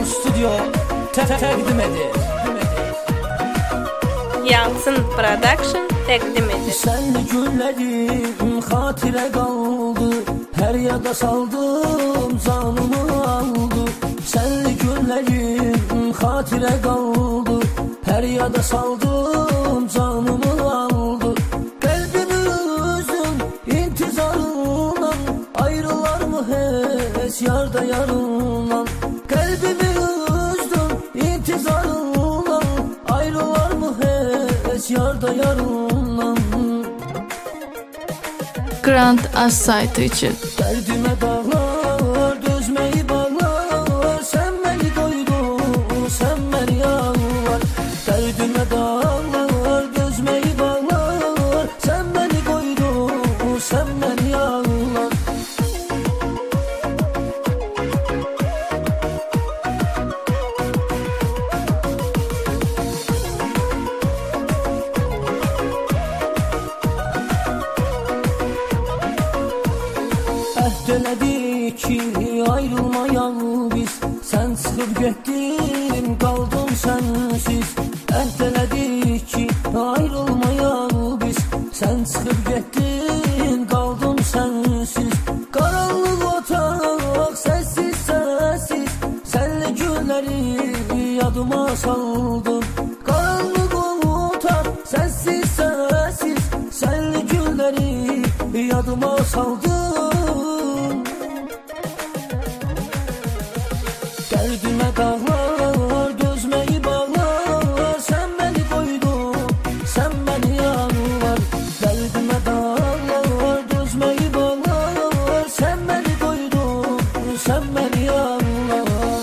Sound Studio təqdim edir. Yalçın Production təqdim edir. Sənli günlərim xatirə qaldı, hər yada saldım, canımı aldı. Sənli günlərim xatirə qaldı, hər yada saldım, canımı aldı. Qəlbimi üzüm intizarla, ayrılar mı heç yarda yarından? Qəlbimi üzdüm intizarla, ayrılar mı heç yarda yarından? Grand Az saytı üçün Dərdimə dağlar, dözməyi bağlar, sən məni qoydun, sən məni ağlar. Dərdimə dağlar, dözməyi bağlar, sən məni qoydun, sən məni ağlar. Əhd elədik ki, ayrılmayaq biz, sən çıxıb getdin, qaldım sənsiz. Əhd elədik ki, ayrılmayaq biz, sən çıxıb getdin, qaldım sənsiz. Qaranlıq otaq, səssiz sənsiz, sənli günləri yadıma saldım. Qaranlıq otaq, səssiz sənsiz, sənli günləri yadıma saldım. Dərdimə dağlar, dözməyi bağlar, sən məni qoydun, sən məni ağlar. Dərdimə dağlar, dözməyi bağlar, sən məni qoydun, sən məni ağlar.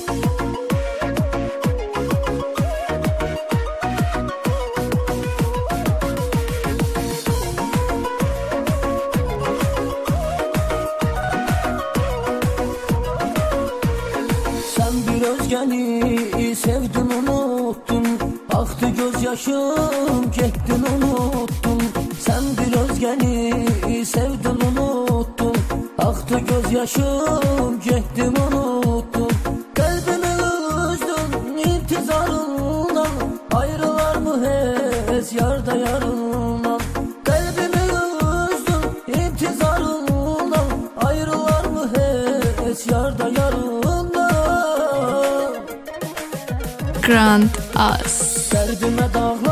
Sən bir özgəni sevdin, unuttun, axdı göz yaşım, getdin, unuttun. Sən bir özgəni sevdin, unuttun, axdı göz yaşım, getdin, unuttun. Qəlbimi üzdün intizarla, ayrılar mı heç yarda yarından? Qəlbimi üzdün intizarla, ayrılar mı heç yarda yarından? Grand Az Dərdimə dağlar,